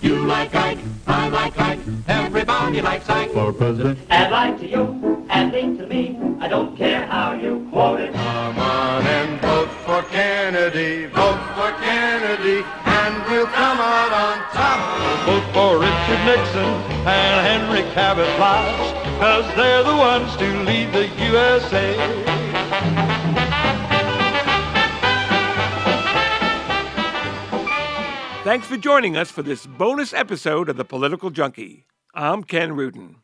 You like Ike, I like Ike, everybody likes Ike for president. Add like to you, add link to me, I don't care how you quote it. Come on and vote for Kennedy, and we'll come out on top. Vote for Richard Nixon and Henry Cabot Lodge, 'cause they're the ones to lead the USA. Thanks for joining us for this bonus episode of The Political Junkie. I'm Ken Rudin.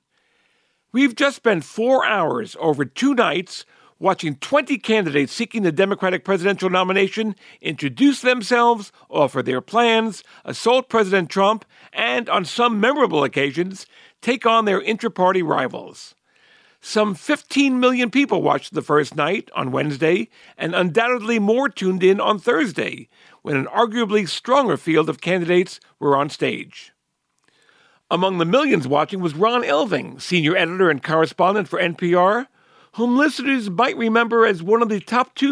We've just spent 4 hours over 2 nights watching 20 candidates seeking the Democratic presidential nomination introduce themselves, offer their plans, assault President Trump, and, on some memorable occasions, take on their intra-party rivals. Some 15 million people watched the first night on Wednesday, and undoubtedly more tuned in on Thursday, when an arguably stronger field of candidates were on stage. Among the millions watching was Ron Elving, senior editor and correspondent for NPR, whom listeners might remember as one of the top two,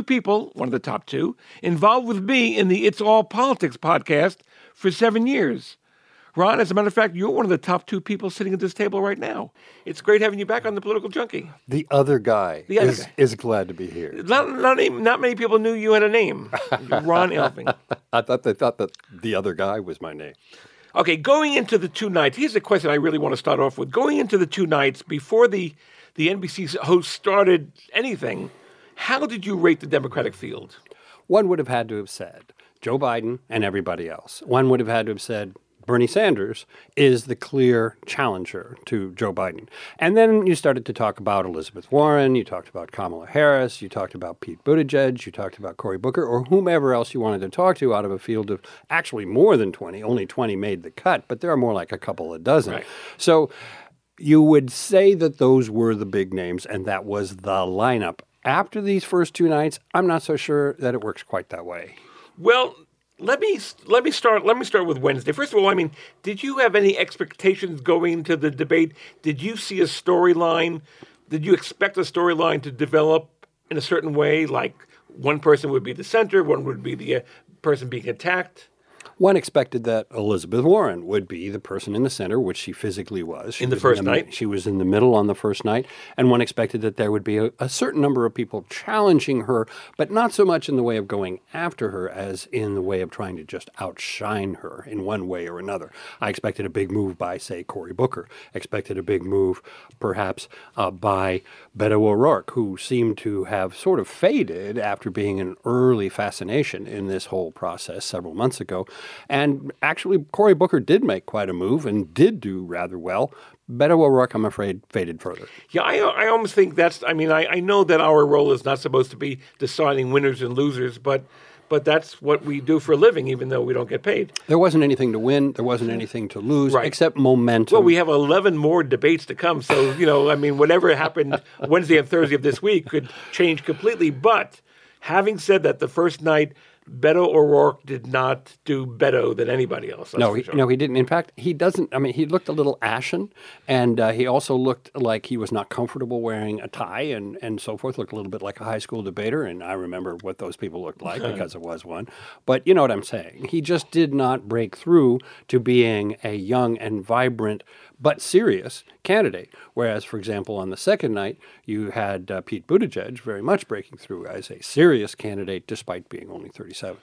involved with me in the It's All Politics podcast for 7 years. Ron, as a matter of fact, you're one of the top 2 people sitting at this table right now. It's great having you back on The Political Junkie. The other guy is glad to be here. Not many people knew you had a name. Ron Elving. I thought they thought that the other guy was my name. Okay, going into the 2 nights, here's a question I really want to start off with. Going into the 2 nights, before the NBC host started anything, how did you rate the Democratic field? One would have had to have said Joe Biden and everybody else. One would have had to have said Bernie Sanders is the clear challenger to Joe Biden. And then you started to talk about Elizabeth Warren, you talked about Kamala Harris, you talked about Pete Buttigieg, you talked about Cory Booker, or whomever else you wanted to talk to out of a field of actually more than 20. Only 20 made the cut, but there are more like a couple of dozen. Right. So you would say that those were the big names and that was the lineup. After these first 2 nights, I'm not so sure that it works quite that way. Well, Let me start with Wednesday. First of all, did you have any expectations going into the debate? Did you see a storyline? Did you expect a storyline to develop in a certain way? Like one person would be the center, one would be the person being attacked? One expected that Elizabeth Warren would be the person in the center, which she physically was. In the first night? She was in the middle on the first night. And one expected that there would be a certain number of people challenging her, but not so much in the way of going after her as in the way of trying to just outshine her in one way or another. I expected a big move by, say, Cory Booker. Expected a big move, perhaps, by Beto O'Rourke, who seemed to have sort of faded after being an early fascination in this whole process several months ago. And actually, Cory Booker did make quite a move and did do rather well. Beto O'Rourke, I'm afraid, faded further. Yeah, I almost think that's, I know that our role is not supposed to be deciding winners and losers, but that's what we do for a living, even though we don't get paid. There wasn't anything to win. There wasn't anything to lose, right, except momentum. Well, we have 11 more debates to come. So, whatever happened Wednesday and Thursday of this week could change completely. But having said that, the first night, Beto O'Rourke did not do Beto than anybody else. No, he didn't. In fact, he doesn't. He looked a little ashen, and he also looked like he was not comfortable wearing a tie and so forth. Looked a little bit like a high school debater, and I remember what those people looked like because it was one. But you know what I'm saying. He just did not break through to being a young and vibrant but serious candidate. Whereas, for example, on the second night, you had Pete Buttigieg very much breaking through as a serious candidate despite being only 37.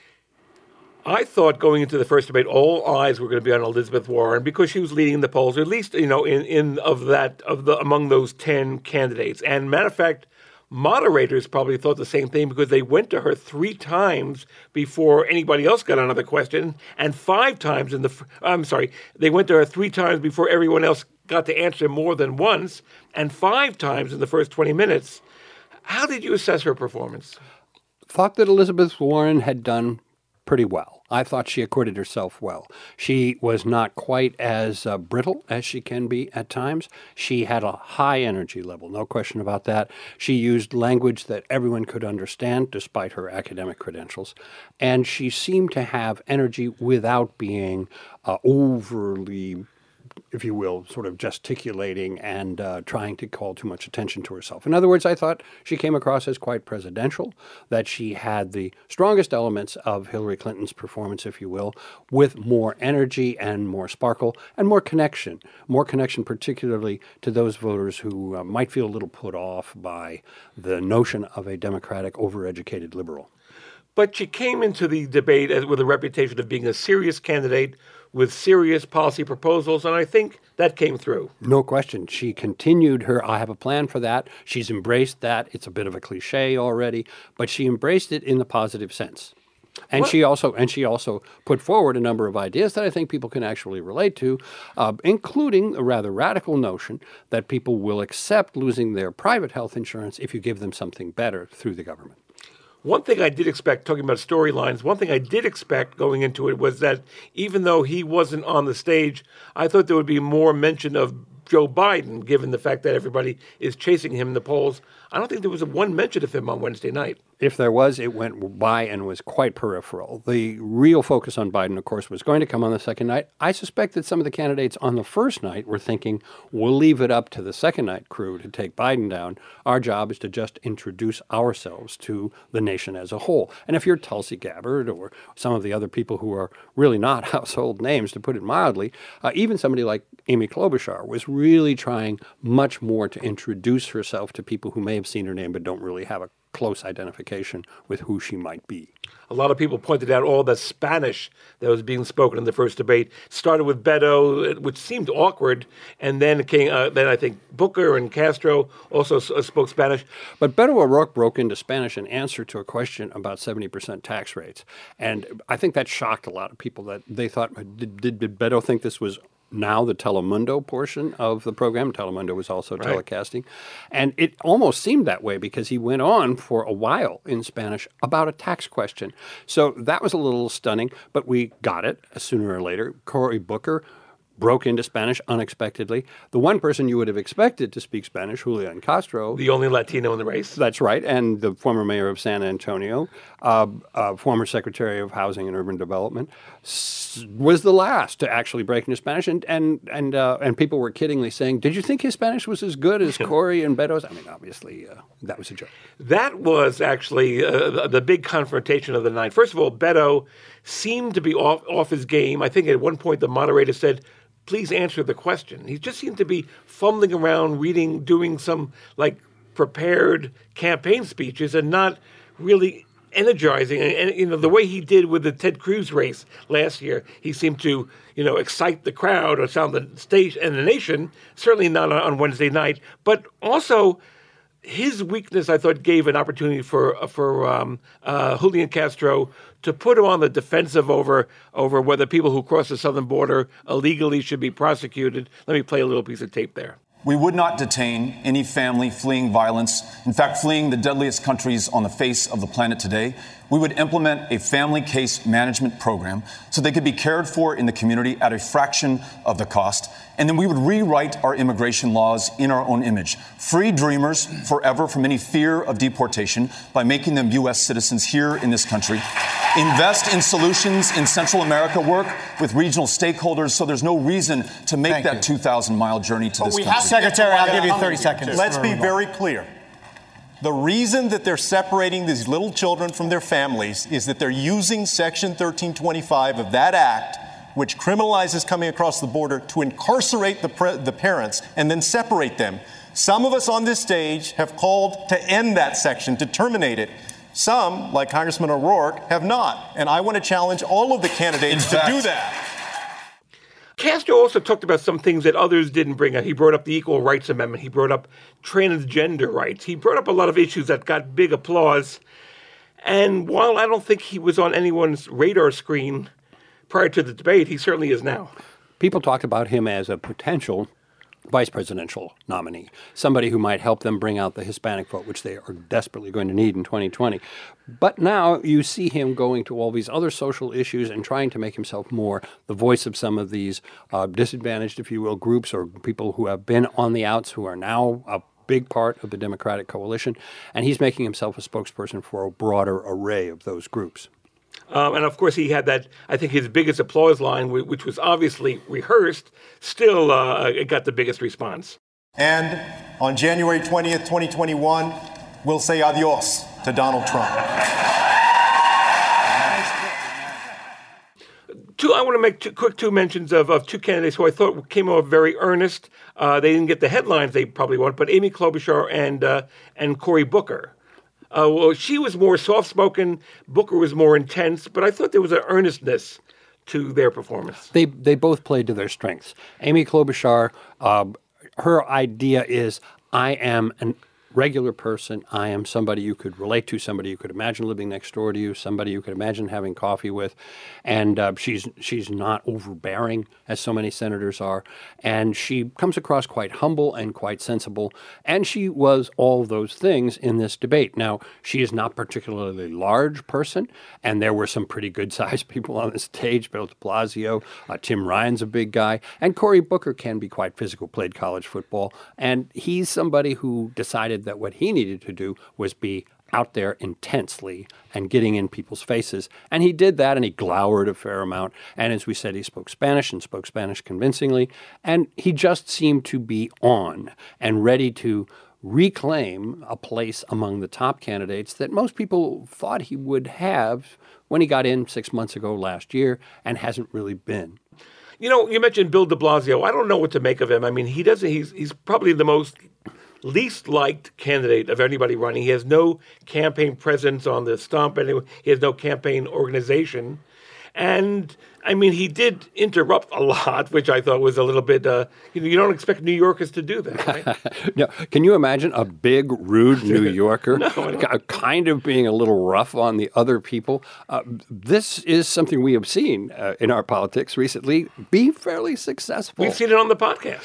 I thought going into the first debate, all eyes were going to be on Elizabeth Warren because she was leading the polls, or at least, among those 10 candidates. And matter of fact, moderators probably thought the same thing because they went to her 3 times before anybody else got another question, and 5 times they went to her 3 times before everyone else got to answer more than once, and 5 times in the first 20 minutes. How did you assess her performance? Thought that Elizabeth Warren had done pretty well. I thought she acquitted herself well. She was not quite as brittle as she can be at times. She had a high energy level, no question about that. She used language that everyone could understand despite her academic credentials. And she seemed to have energy without being overly if you will, sort of gesticulating and trying to call too much attention to herself. In other words, I thought she came across as quite presidential, that she had the strongest elements of Hillary Clinton's performance, if you will, with more energy and more sparkle and more connection particularly to those voters who might feel a little put off by the notion of a Democratic overeducated liberal. But she came into the debate with a reputation of being a serious candidate with serious policy proposals, and I think that came through. No question. She continued her, I have a plan for that. She's embraced that. It's a bit of a cliche already, but she embraced it in the positive sense. And she also put forward a number of ideas that I think people can actually relate to, including a rather radical notion that people will accept losing their private health insurance if you give them something better through the government. One thing I did expect, talking about storylines, one thing I did expect going into it was that even though he wasn't on the stage, I thought there would be more mention of Joe Biden, given the fact that everybody is chasing him in the polls. I don't think there was one mention of him on Wednesday night. If there was, it went by and was quite peripheral. The real focus on Biden, of course, was going to come on the second night. I suspect that some of the candidates on the first night were thinking, we'll leave it up to the second night crew to take Biden down. Our job is to just introduce ourselves to the nation as a whole. And if you're Tulsi Gabbard or some of the other people who are really not household names, to put it mildly, even somebody like Amy Klobuchar was really trying much more to introduce herself to people who may have seen her name but don't really have a close identification with who she might be. A lot of people pointed out all the Spanish that was being spoken in the first debate. Started with Beto, which seemed awkward, and then then I think Booker and Castro also spoke Spanish. But Beto O'Rourke broke into Spanish in answer to a question about 70% tax rates. And I think that shocked a lot of people, that they thought, did Beto think this was now the Telemundo portion of the program? Telemundo was also telecasting. And it almost seemed that way because he went on for a while in Spanish about a tax question. So that was a little stunning, but we got it sooner or later. Cory Booker broke into Spanish unexpectedly. The one person you would have expected to speak Spanish, Julian Castro. The only Latino in the race. That's right. And the former mayor of San Antonio, former Secretary of Housing and Urban Development, was the last to actually break into Spanish. And people were kiddingly saying, did you think his Spanish was as good as Cory and Beto's? I mean, obviously, that was a joke. That was actually the big confrontation of the night. First of all, Beto seemed to be off his game. I think at one point the moderator said, please answer the question. He just seemed to be fumbling around, reading, doing some prepared campaign speeches and not really energizing. And the way he did with the Ted Cruz race last year, he seemed to, excite the crowd or sound the stage and the nation, certainly not on Wednesday night, but also his weakness, I thought, gave an opportunity for Julian Castro to put him on the defensive over whether people who cross the southern border illegally should be prosecuted. Let me play a little piece of tape there. We would not detain any family fleeing violence, in fact, fleeing the deadliest countries on the face of the planet today. We would implement a family case management program so they could be cared for in the community at a fraction of the cost. And then we would rewrite our immigration laws in our own image, free dreamers forever from any fear of deportation by making them U.S. citizens here in this country. Invest in solutions in Central America, work with regional stakeholders so there's no reason to make that 2,000-mile journey to this country. Secretary, I'll give you 30 seconds. Let's be very clear. The reason that they're separating these little children from their families is that they're using Section 1325 of that act, which criminalizes coming across the border, to incarcerate the parents and then separate them. Some of us on this stage have called to end that section, to terminate it. Some, like Congressman O'Rourke, have not. And I want to challenge all of the candidates to do that. Castro also talked about some things that others didn't bring up. He brought up the Equal Rights Amendment. He brought up transgender rights. He brought up a lot of issues that got big applause. And while I don't think he was on anyone's radar screen prior to the debate, he certainly is now. People talked about him as a potential vice presidential nominee, somebody who might help them bring out the Hispanic vote, which they are desperately going to need in 2020. But now you see him going to all these other social issues and trying to make himself more the voice of some of these disadvantaged, if you will, groups or people who have been on the outs who are now a big part of the Democratic coalition. And he's making himself a spokesperson for a broader array of those groups. And of course, he had that, I think his biggest applause line, which was obviously rehearsed, still it got the biggest response. And on January 20th, 2021, we'll say adios to Donald Trump. I want to make two mentions of two candidates who I thought came off very earnest. They didn't get the headlines they probably want, but Amy Klobuchar and Cory Booker. Well, she was more soft-spoken. Booker was more intense, but I thought there was an earnestness to their performance. They both played to their strengths. Amy Klobuchar, her idea is, I am a regular person. I am somebody you could relate to, somebody you could imagine living next door to you, somebody you could imagine having coffee with. And she's not overbearing, as so many senators are. And she comes across quite humble and quite sensible. And she was all those things in this debate. Now, she is not particularly large person, and there were some pretty good-sized people on the stage. Bill de Blasio, Tim Ryan's a big guy, and Cory Booker can be quite physical, played college football. And he's somebody who decided that what he needed to do was be out there intensely and getting in people's faces. And he did that, and he glowered a fair amount. And as we said, he spoke Spanish and spoke Spanish convincingly. And he just seemed to be on and ready to reclaim a place among the top candidates that most people thought he would have when he got in 6 months ago last year and hasn't really been. You know, you mentioned Bill de Blasio. I don't know what to make of him. I mean, he's probably the most least liked candidate of anybody running. He has no campaign presence on the stump. He has no campaign organization. And, I mean, he did interrupt a lot, which I thought was a little bit, you don't expect New Yorkers to do that, right? No. Can you imagine a big, rude New Yorker kind of being a little rough on the other people? This is something we have seen in our politics recently be fairly successful. We've seen it on the podcast.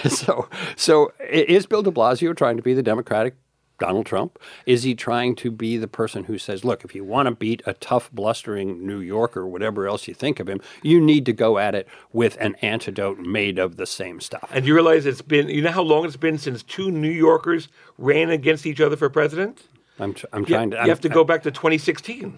So is Bill de Blasio trying to be the Democratic Donald Trump? Is he trying to be the person who says, look, if you want to beat a tough, blustering New Yorker, whatever else you think of him, you need to go at it with an antidote made of the same stuff? And you realize you know how long it's been since two New Yorkers ran against each other for president? I'm trying to... You have to go back to 2016.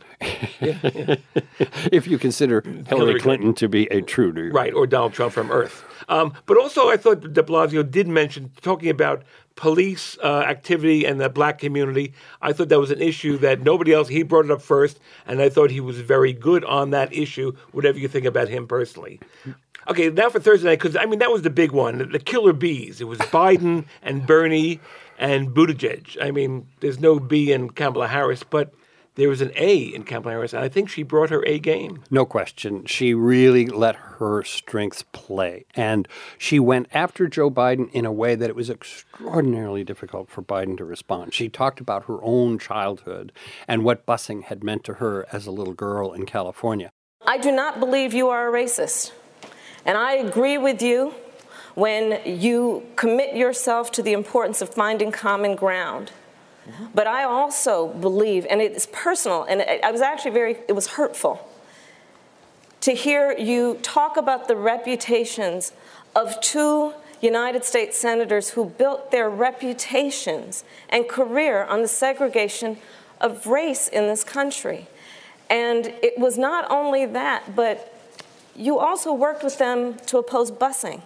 If you consider Hillary Clinton to be a true New Yorker. Right, or Donald Trump from Earth. But also I thought de Blasio did mention, talking about police activity and the black community, I thought that was an issue that nobody else, he brought it up first, and I thought he was very good on that issue, whatever you think about him personally. Okay, now for Thursday night, because, I mean, that was the big one, the killer bees. It was Biden and Bernie and Buttigieg. I mean, there's no B in Kamala Harris, but there was an A in Kamala Harris, and I think she brought her A game. No question. She really let her strengths play. And she went after Joe Biden in a way that it was extraordinarily difficult for Biden to respond. She talked about her own childhood and what busing had meant to her as a little girl in California. I do not believe you are a racist. And I agree with you when you commit yourself to the importance of finding common ground. But I also believe, and it's personal, and I was actually it was hurtful to hear you talk about the reputations of two United States senators who built their reputations and career on the segregation of race in this country. And it was not only that, but you also worked with them to oppose busing.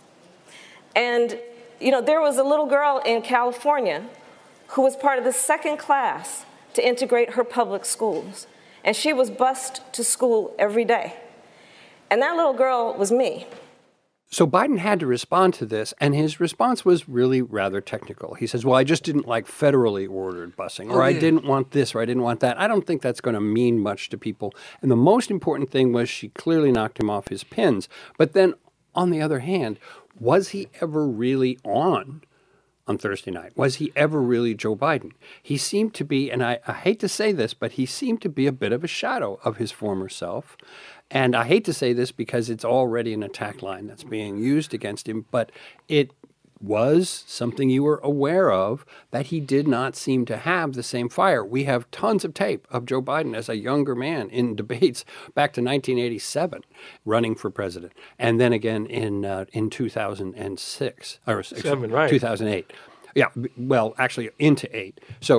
And, you know, there was a little girl in California who was part of the second class to integrate her public schools. And she was bused to school every day. And that little girl was me. So Biden had to respond to this, and his response was really rather technical. He says, well, I just didn't like federally ordered busing, or I didn't want this, or I didn't want that. I don't think that's going to mean much to people. And the most important thing was she clearly knocked him off his pins. But then, on the other hand, was he ever really on Thursday night? Was he ever really Joe Biden? He seemed to be, and I hate to say this, but he seemed to be a bit of a shadow of his former self. And I hate to say this because it's already an attack line that's being used against him, but it was something you were aware of, that he did not seem to have the same fire. We have tons of tape of Joe Biden as a younger man in debates back to 1987 running for president, and then again in 2006 or 7, right. 2008. Yeah, well, actually into 8. So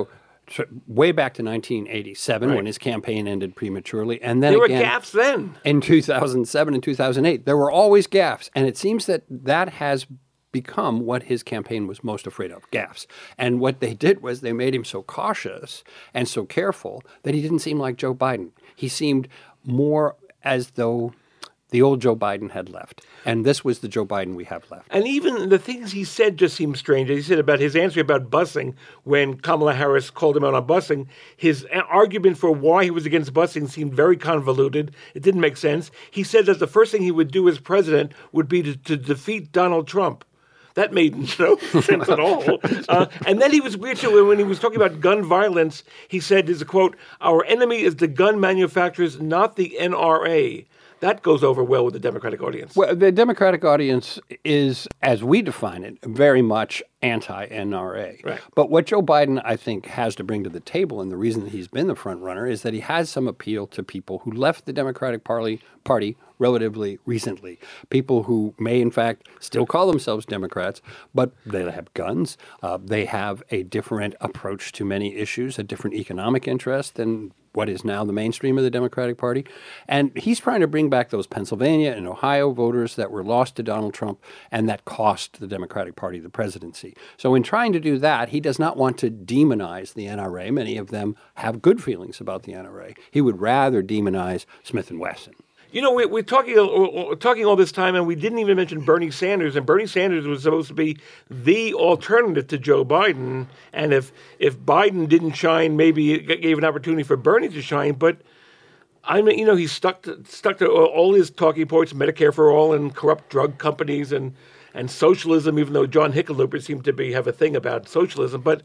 way back to 1987 when his campaign ended prematurely. And then there again, were gaffes then. In 2007 and 2008, there were always gaffes. And it seems that that has become what his campaign was most afraid of, gaffes. And what they did was they made him so cautious and so careful that he didn't seem like Joe Biden. He seemed more as though the old Joe Biden had left. And this was the Joe Biden we have left. And even the things he said just seemed strange. He said about his answer about busing when Kamala Harris called him out on busing. His argument for why he was against busing seemed very convoluted. It didn't make sense. He said that the first thing he would do as president would be to defeat Donald Trump. That made no sense at all. And then he was weird, too. When he was talking about gun violence, he said, there's a quote, "Our enemy is the gun manufacturers, not the NRA." That goes over well with the Democratic audience. Well, the Democratic audience is, as we define it, very much anti-NRA. Right. But what Joe Biden, I think, has to bring to the table, and the reason that he's been the front runner, is that he has some appeal to people who left the Democratic Party relatively recently. People who may, in fact, still call themselves Democrats, but they have guns. They have a different approach to many issues, a different economic interest than what is now the mainstream of the Democratic Party. And he's trying to bring back those Pennsylvania and Ohio voters that were lost to Donald Trump and that cost the Democratic Party the presidency. So in trying to do that, he does not want to demonize the NRA. Many of them have good feelings about the NRA. He would rather demonize Smith & Wesson. You know, we're talking all this time, and we didn't even mention Bernie Sanders. And Bernie Sanders was supposed to be the alternative to Joe Biden. And if Biden didn't shine, maybe it gave an opportunity for Bernie to shine. But I mean, you know, he's stuck to all his talking points: Medicare for all, and corrupt drug companies, and socialism. Even though John Hickenlooper seemed to have a thing about socialism, but.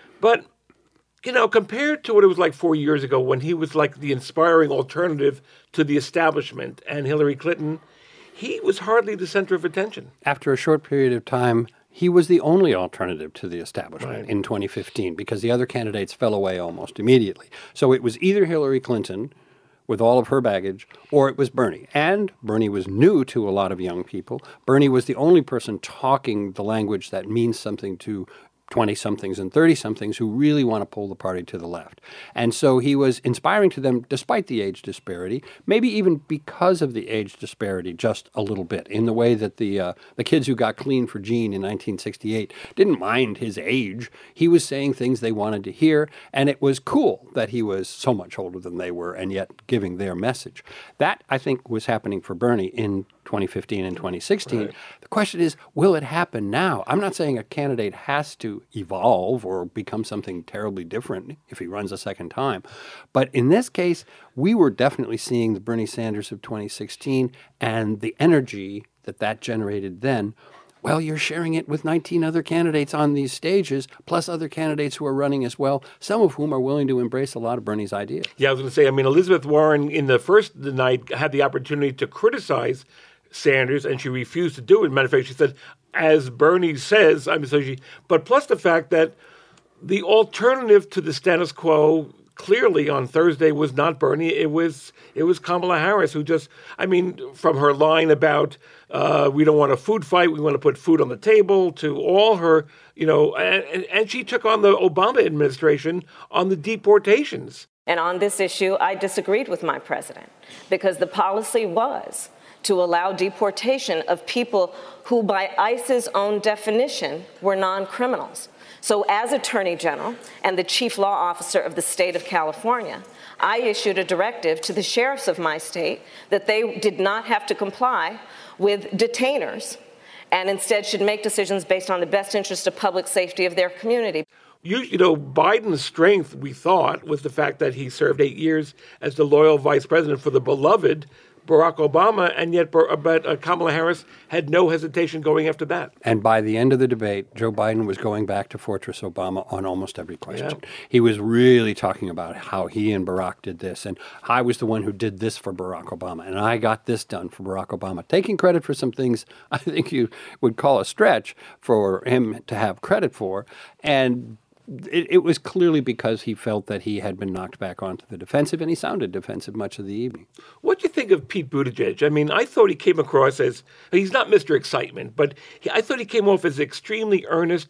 You know, compared to what it was like 4 years ago when he was like the inspiring alternative to the establishment and Hillary Clinton, he was hardly the center of attention. After a short period of time, he was the only alternative to the establishment in 2015 because the other candidates fell away almost immediately. So it was either Hillary Clinton with all of her baggage, or it was Bernie. And Bernie was new to a lot of young people. Bernie was the only person talking the language that means something to 20-somethings and 30-somethings who really want to pull the party to the left. And so he was inspiring to them despite the age disparity, maybe even because of the age disparity just a little bit, in the way that the kids who got clean for Gene in 1968 didn't mind his age. He was saying things they wanted to hear, and it was cool that he was so much older than they were and yet giving their message. That, I think, was happening for Bernie in 2015 and 2016. Right. The question is, will it happen now? I'm not saying a candidate has to evolve or become something terribly different if he runs a second time. But in this case, we were definitely seeing the Bernie Sanders of 2016 and the energy that generated then. Well, you're sharing it with 19 other candidates on these stages, plus other candidates who are running as well, some of whom are willing to embrace a lot of Bernie's ideas. Yeah, I was going to say, I mean, Elizabeth Warren in the first night had the opportunity to criticize Sanders, and she refused to do it. Matter of fact, she said, as Bernie says, but plus the fact that the alternative to the status quo clearly on Thursday was not Bernie. It was Kamala Harris, who just, I mean, from her line about we don't want a food fight, we want to put food on the table, to all her, you know, and she took on the Obama administration on the deportations. And on this issue, I disagreed with my president because the policy was to allow deportation of people who, by ICE's own definition, were non-criminals. So as Attorney General and the Chief Law Officer of the state of California, I issued a directive to the sheriffs of my state that they did not have to comply with detainers and instead should make decisions based on the best interest of public safety of their community. You know, Biden's strength, we thought, was the fact that he served 8 years as the loyal vice president for the beloved Barack Obama, and yet Kamala Harris had no hesitation going after that. And by the end of the debate, Joe Biden was going back to Fortress Obama on almost every question. Yeah. He was really talking about how he and Barack did this, and I was the one who did this for Barack Obama, and I got this done for Barack Obama. Taking credit for some things I think you would call a stretch for him to have credit for, and it was clearly because he felt that he had been knocked back onto the defensive, and he sounded defensive much of the evening. What do you think of Pete Buttigieg? I mean, I thought he came across as, he's not Mr. Excitement, but I thought he came off as extremely earnest,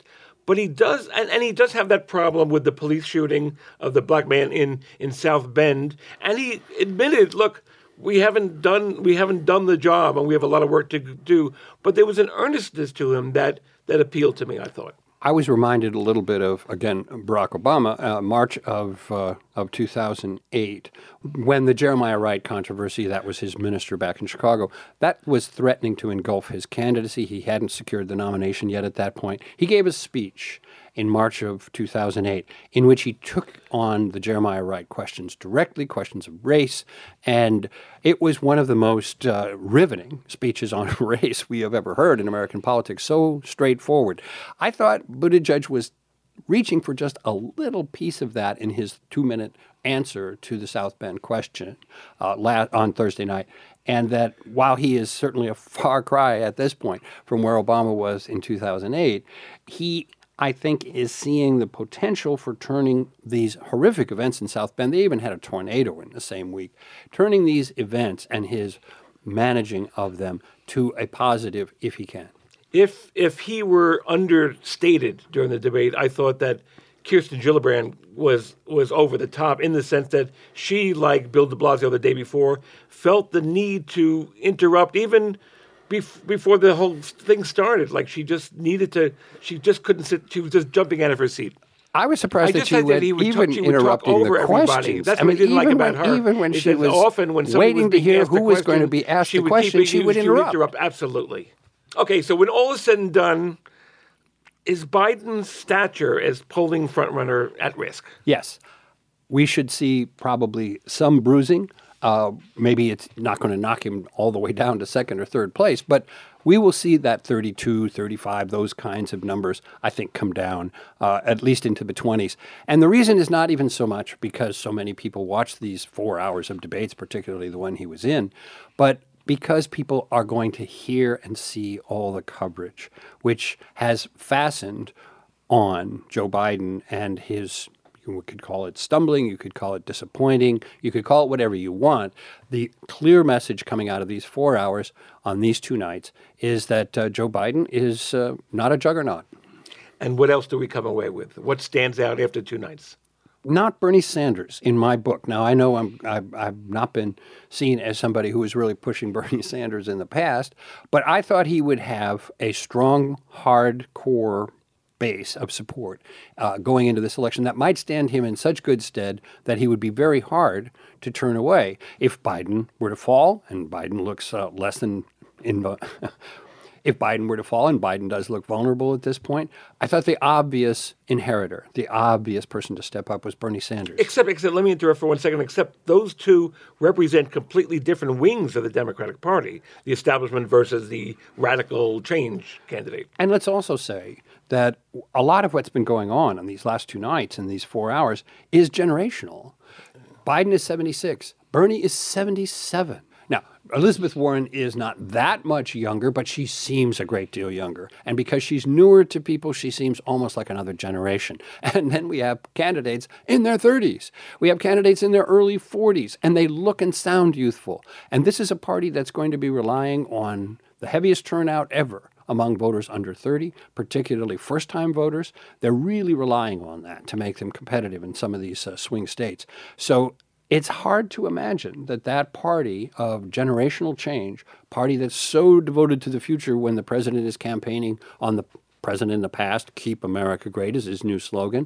But he does, and he does have that problem with the police shooting of the black man in South Bend. And he admitted, look, we haven't done the job, and we have a lot of work to do. But there was an earnestness to him that appealed to me, I thought. I was reminded a little bit of, again, Barack Obama, March of 2008, when the Jeremiah Wright controversy, that was his minister back in Chicago, that was threatening to engulf his candidacy. He hadn't secured the nomination yet at that point. He gave a speech in March of 2008 in which he took on the Jeremiah Wright questions directly, questions of race, and it was one of the most riveting speeches on race we have ever heard in American politics, so straightforward. I thought Buttigieg was reaching for just a little piece of that in his 2-minute answer to the South Bend question on Thursday night, and that while he is certainly a far cry at this point from where Obama was in 2008, he, I think, is seeing the potential for turning these horrific events in South Bend. They even had a tornado in the same week. Turning these events and his managing of them to a positive if he can. If he were understated during the debate, I thought that Kirsten Gillibrand was over the top in the sense that she, like Bill de Blasio the day before, felt the need to interrupt even before the whole thing started. Like she just couldn't sit. She was just jumping out of her seat. I was surprised that she would even interrupting the questions. That's what I didn't like about her. Even when she was waiting to hear who was going to be asked the question, she would interrupt. Absolutely. Okay, so when all is said and done, is Biden's stature as polling frontrunner at risk? Yes. We should see probably some bruising. Maybe it's not going to knock him all the way down to second or third place, but we will see that 32, 35, those kinds of numbers, I think, come down at least into the 20s. And the reason is not even so much because so many people watch these 4 hours of debates, particularly the one he was in, but because people are going to hear and see all the coverage, which has fastened on Joe Biden and his, you could call it stumbling, you could call it disappointing, you could call it whatever you want. The clear message coming out of these 4 hours on these 2 nights is that Joe Biden is not a juggernaut. And what else do we come away with? What stands out after 2 nights? Not Bernie Sanders in my book. Now, I know I've not been seen as somebody who was really pushing Bernie Sanders in the past, but I thought he would have a strong, hardcore base of support going into this election that might stand him in such good stead that he would be very hard to turn away if Biden were to fall, and Biden looks less than if Biden were to fall, and Biden does look vulnerable at this point, I thought the obvious inheritor, the obvious person to step up was Bernie Sanders. Except, let me interrupt for 1 second, except those two represent completely different wings of the Democratic Party, the establishment versus the radical change candidate. And let's also say that a lot of what's been going on these last 2 nights and these 4 hours is generational. Biden is 76. Bernie is 77. Now, Elizabeth Warren is not that much younger, but she seems a great deal younger. And because she's newer to people, she seems almost like another generation. And then we have candidates in their 30s. We have candidates in their early 40s, and they look and sound youthful. And this is a party that's going to be relying on the heaviest turnout ever among voters under 30, particularly first-time voters. They're really relying on that to make them competitive in some of these swing states. So it's hard to imagine that party of generational change, party that's so devoted to the future when the president is campaigning on the president in the past, keep America great is his new slogan.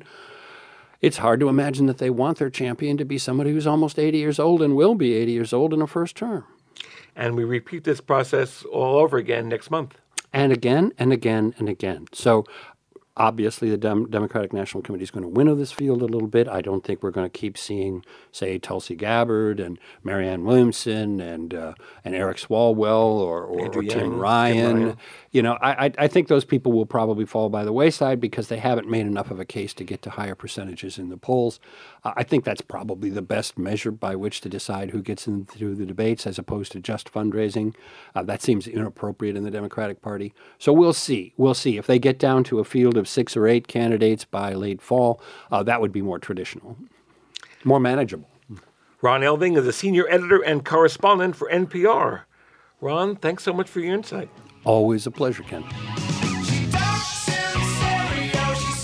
It's hard to imagine that they want their champion to be somebody who's almost 80 years old and will be 80 years old in a first term. And we repeat this process all over again next month. And again and again and again. So obviously, the Democratic National Committee is going to winnow this field a little bit. I don't think we're going to keep seeing, say, Tulsi Gabbard and Marianne Williamson and Eric Swalwell or Tim Ryan. You know, I think those people will probably fall by the wayside because they haven't made enough of a case to get to higher percentages in the polls. I think that's probably the best measure by which to decide who gets into the debates as opposed to just fundraising. That seems inappropriate in the Democratic Party. So we'll see. We'll see. If they get down to a field of 6 or 8 candidates by late fall, that would be more traditional, more manageable. Ron Elving is a senior editor and correspondent for NPR. Ron, thanks so much for your insight. Always a pleasure, Ken. She talks in stereo, she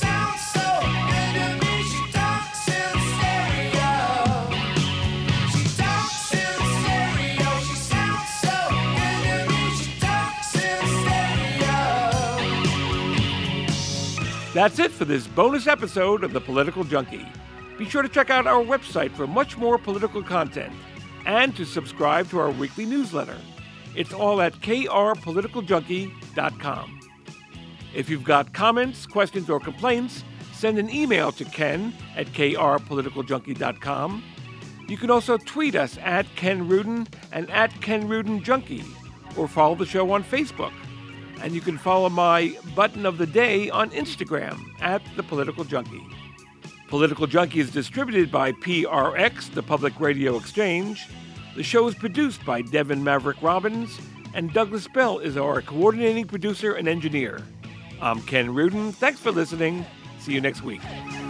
That's it for this bonus episode of The Political Junkie. Be sure to check out our website for much more political content and to subscribe to our weekly newsletter. It's all at krpoliticaljunkie.com. If you've got comments, questions, or complaints, send an email to Ken at krpoliticaljunkie.com. You can also tweet us at Ken Rudin and at Ken Rudin Junkie, or follow the show on Facebook. And you can follow my button of the day on Instagram at The Political Junkie. Political Junkie is distributed by PRX, the Public Radio Exchange. The show is produced by Devin Maverick Robbins, and Douglas Bell is our coordinating producer and engineer. I'm Ken Rudin. Thanks for listening. See you next week.